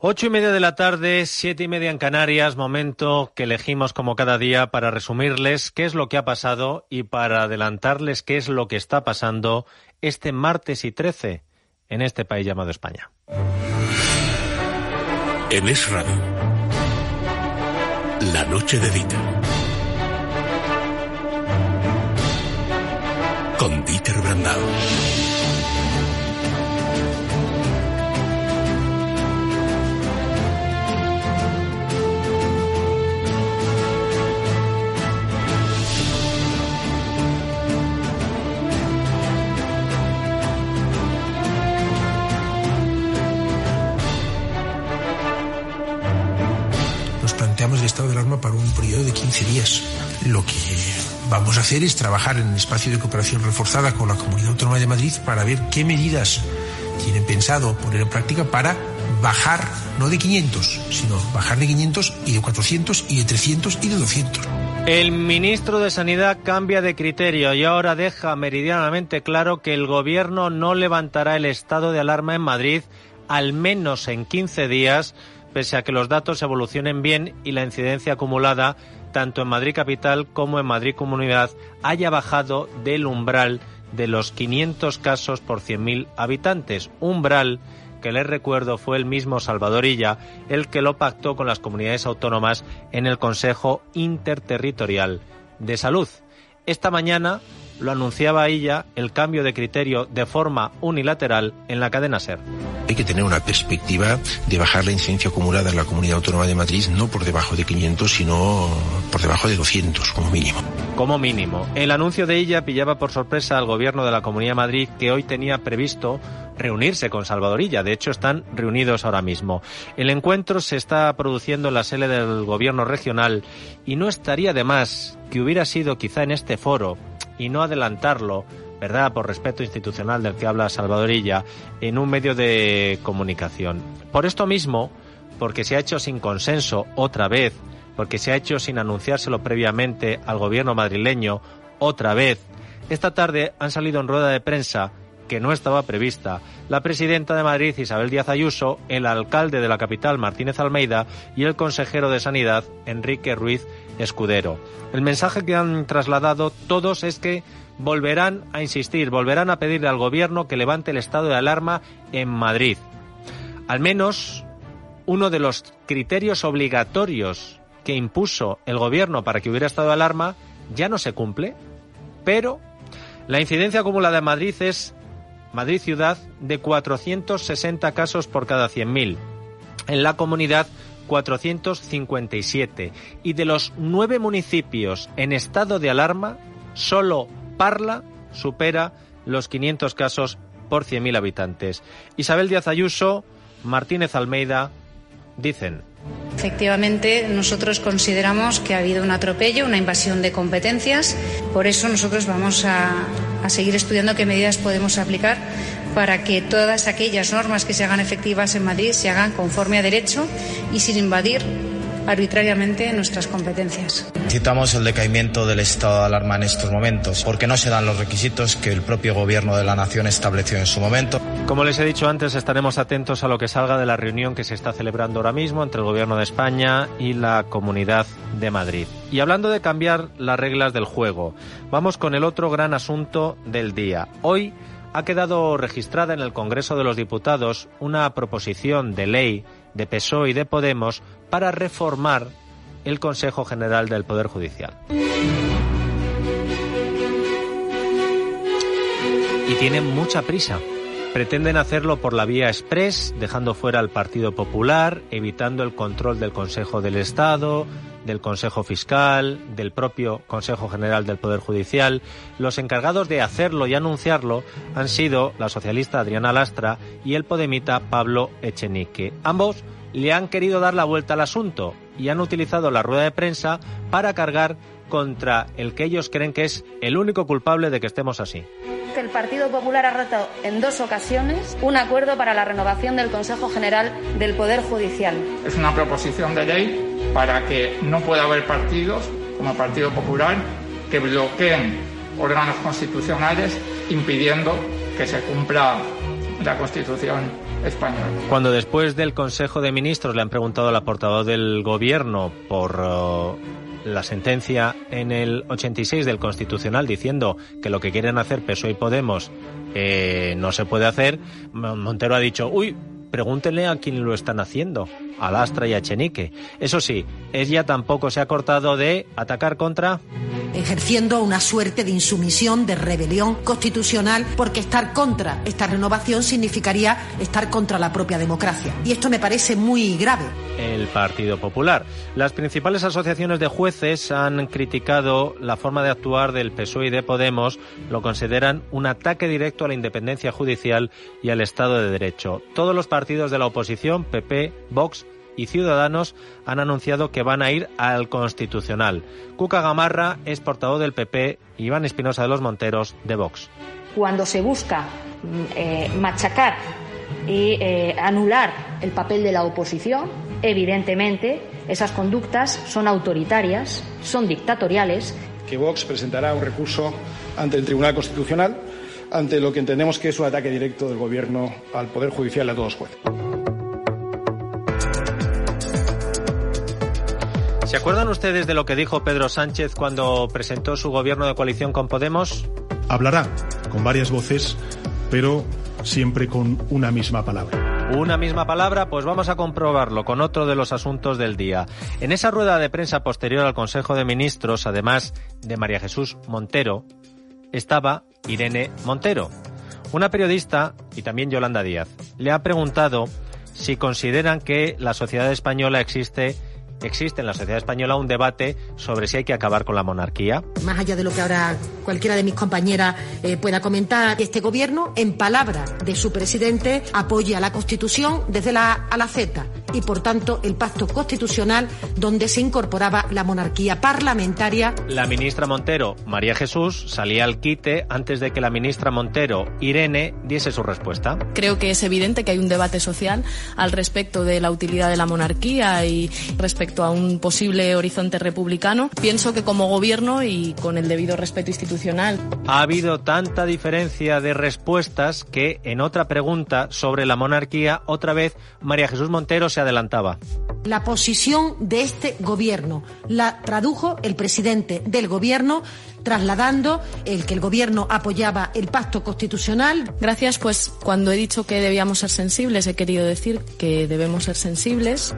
8:30 de la tarde, 7:30 en Canarias, momento que elegimos como cada día para resumirles qué es lo que ha pasado y para adelantarles qué es lo que está pasando este martes y 13 en este país llamado España. En Es Radio, la noche de Dieter. Con Dieter Brandao. El estado de alarma para un periodo de 15 días. Lo que vamos a hacer es trabajar en el espacio de cooperación reforzada con la Comunidad Autónoma de Madrid para ver qué medidas tienen pensado poner en práctica para bajar, no de 500, sino bajar de 500 y de 400 y de 300 y de 200. El ministro de Sanidad cambia de criterio y ahora deja meridianamente claro que el gobierno no levantará el estado de alarma en Madrid, al menos en 15 días, pese a que los datos evolucionen bien y la incidencia acumulada, tanto en Madrid capital como en Madrid comunidad, haya bajado del umbral de los 500 casos por 100.000 habitantes. Umbral que, les recuerdo, fue el mismo Salvador Illa el que lo pactó con las comunidades autónomas en el Consejo Interterritorial de Salud. Esta mañana lo anunciaba Illa, el cambio de criterio de forma unilateral en la cadena SER. Hay que tener una perspectiva de bajar la incidencia acumulada en la Comunidad Autónoma de Madrid, no por debajo de 500, sino por debajo de 200, como mínimo. Como mínimo. El anuncio de Illa pillaba por sorpresa al gobierno de la Comunidad de Madrid, que hoy tenía previsto reunirse con Salvador Illa. De hecho, están reunidos ahora mismo. El encuentro se está produciendo en la sede del gobierno regional y no estaría de más que hubiera sido quizá en este foro, y no adelantarlo, ¿verdad?, por respeto institucional del que habla Salvador Illa, en un medio de comunicación. Por esto mismo, porque se ha hecho sin consenso otra vez, porque se ha hecho sin anunciárselo previamente al gobierno madrileño otra vez, esta tarde han salido en rueda de prensa, que no estaba prevista, la presidenta de Madrid, Isabel Díaz Ayuso, el alcalde de la capital, Martínez Almeida, y el consejero de Sanidad, Enrique Ruiz Escudero. El mensaje que han trasladado todos es que volverán a insistir, volverán a pedirle al gobierno que levante el estado de alarma en Madrid. Al menos uno de los criterios obligatorios que impuso el gobierno para que hubiera estado de alarma ya no se cumple, pero la incidencia acumulada en Madrid es Madrid ciudad de 460 casos por cada 100.000. En la comunidad 457. Y de los 9 municipios en estado de alarma, solo Parla supera los 500 casos por 100.000 habitantes. Isabel Díaz Ayuso, Martínez Almeida dicen: efectivamente, nosotros consideramos que ha habido un atropello, una invasión de competencias. Por eso nosotros vamos a seguir estudiando qué medidas podemos aplicar para que todas aquellas normas que se hagan efectivas en Madrid se hagan conforme a derecho y sin invadir arbitrariamente nuestras competencias. Citamos el decaimiento del estado de alarma en estos momentos, porque no se dan los requisitos que el propio Gobierno de la Nación estableció en su momento. Como les he dicho antes, estaremos atentos a lo que salga de la reunión que se está celebrando ahora mismo entre el Gobierno de España y la Comunidad de Madrid. Y hablando de cambiar las reglas del juego, vamos con el otro gran asunto del día. Hoy ha quedado registrada en el Congreso de los Diputados una proposición de ley de PSOE y de Podemos para reformar el Consejo General del Poder Judicial. Y tienen mucha prisa. Pretenden hacerlo por la vía exprés, dejando fuera al Partido Popular, evitando el control del Consejo del Estado, del Consejo Fiscal, del propio Consejo General del Poder Judicial. Los encargados de hacerlo y anunciarlo han sido la socialista Adriana Lastra y el podemita Pablo Echenique. Ambos le han querido dar la vuelta al asunto y han utilizado la rueda de prensa para cargar contra el que ellos creen que es el único culpable de que estemos así. El Partido Popular ha roto en 2 ocasiones un acuerdo para la renovación del Consejo General del Poder Judicial. Es una proposición de ley para que no pueda haber partidos, como el Partido Popular, que bloqueen órganos constitucionales impidiendo que se cumpla la Constitución española. Cuando después del Consejo de Ministros le han preguntado a la portavoz del Gobierno por la sentencia en el 86 del Constitucional diciendo que lo que quieren hacer PSOE y Podemos no se puede hacer, Montero ha dicho, pregúntenle a quién lo están haciendo, a Lastra y a Echenique. Eso sí, ella tampoco se ha cortado de atacar contra... ejerciendo una suerte de insumisión, de rebelión constitucional, porque estar contra esta renovación significaría estar contra la propia democracia. Y esto me parece muy grave. El Partido Popular. Las principales asociaciones de jueces han criticado la forma de actuar del PSOE y de Podemos, lo consideran un ataque directo a la independencia judicial y al Estado de Derecho. Todos los partidos de la oposición, PP, Vox y Ciudadanos, han anunciado que van a ir al Constitucional. Cuca Gamarra es portavoz del PP y Iván Espinosa de los Monteros de Vox. Cuando se busca machacar y anular el papel de la oposición, evidentemente esas conductas son autoritarias, son dictatoriales. Que Vox presentará un recurso ante el Tribunal Constitucional ante lo que entendemos que es un ataque directo del Gobierno al Poder Judicial y a todos los jueces. ¿Se acuerdan ustedes de lo que dijo Pedro Sánchez cuando presentó su gobierno de coalición con Podemos? Hablará con varias voces, pero siempre con una misma palabra. ¿Una misma palabra? Pues vamos a comprobarlo con otro de los asuntos del día. En esa rueda de prensa posterior al Consejo de Ministros, además de María Jesús Montero, estaba Irene Montero. Una periodista, y también Yolanda Díaz, le ha preguntado si consideran que la sociedad española existe en la sociedad española un debate sobre si hay que acabar con la monarquía. Más allá de lo que ahora cualquiera de mis compañeras pueda comentar, este gobierno, en palabras de su presidente, apoya la Constitución desde la A a la Z y, por tanto, el pacto constitucional donde se incorporaba la monarquía parlamentaria. La ministra Montero, María Jesús, salía al quite antes de que la ministra Montero, Irene, diese su respuesta. Creo que es evidente que hay un debate social al respecto de la utilidad de la monarquía y respecto a un posible horizonte republicano. Pienso que como gobierno y con el debido respeto institucional. Ha habido tanta diferencia de respuestas que en otra pregunta sobre la monarquía, otra vez María Jesús Montero se adelantaba. La posición de este gobierno la tradujo el presidente del gobierno, trasladando el que el gobierno apoyaba el pacto constitucional. Gracias, pues cuando he dicho que debíamos ser sensibles, he querido decir que debemos ser sensibles.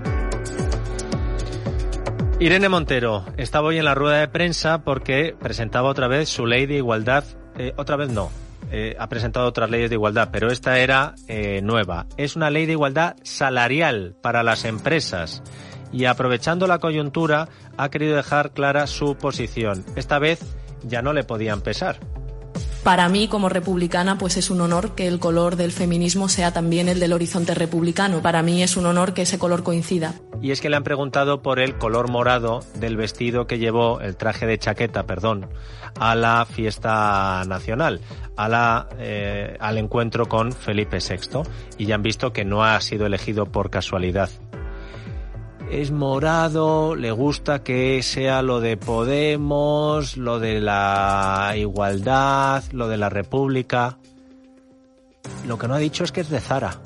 Irene Montero estaba hoy en la rueda de prensa porque presentaba otra vez su ley de igualdad. Otra vez no, ha presentado otras leyes de igualdad, pero esta era nueva. Es una ley de igualdad salarial para las empresas y, aprovechando la coyuntura, ha querido dejar clara su posición. Esta vez ya no le podían pesar. Para mí, como republicana, pues es un honor que el color del feminismo sea también el del horizonte republicano. Para mí es un honor que ese color coincida. Y es que le han preguntado por el color morado del vestido que llevó, el traje de chaqueta, a la fiesta nacional, al encuentro con Felipe VI. Y ya han visto que no ha sido elegido por casualidad. Es morado, le gusta que sea lo de Podemos, lo de la igualdad, lo de la República. Lo que no ha dicho es que es de Zara.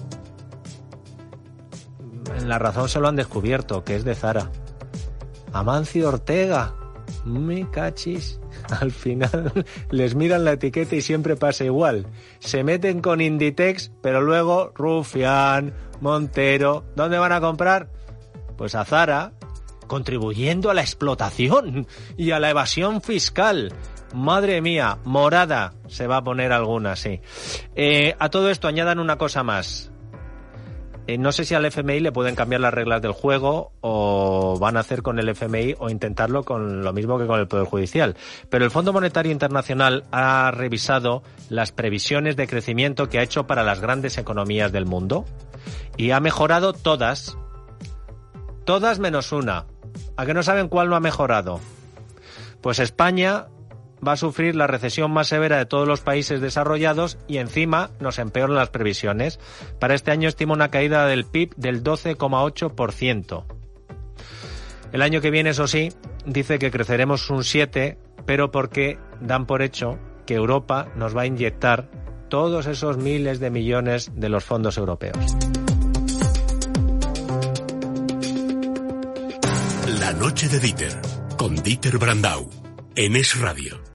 En La Razón se lo han descubierto, que es de Zara. Amancio Ortega, me cachis. Al final les miran la etiqueta y siempre pasa igual. Se meten con Inditex, pero luego Rufián, Montero, ¿dónde van a comprar? Pues a Zara, contribuyendo a la explotación y a la evasión fiscal. Madre mía, morada se va a poner alguna, sí. A todo esto añadan una cosa más. No sé si al FMI le pueden cambiar las reglas del juego o van a hacer con el FMI o intentarlo con lo mismo que con el Poder Judicial. Pero el Fondo Monetario Internacional ha revisado las previsiones de crecimiento que ha hecho para las grandes economías del mundo y ha mejorado todas menos una. ¿A qué no saben cuál no ha mejorado? Pues España va a sufrir la recesión más severa de todos los países desarrollados y encima nos empeoran las previsiones. Para este año estima una caída del PIB del 12,8%. El año que viene, eso sí, dice que creceremos un 7%, pero porque dan por hecho que Europa nos va a inyectar todos esos miles de millones de los fondos europeos. La noche de Dieter, con Dieter Brandau, en Es Radio.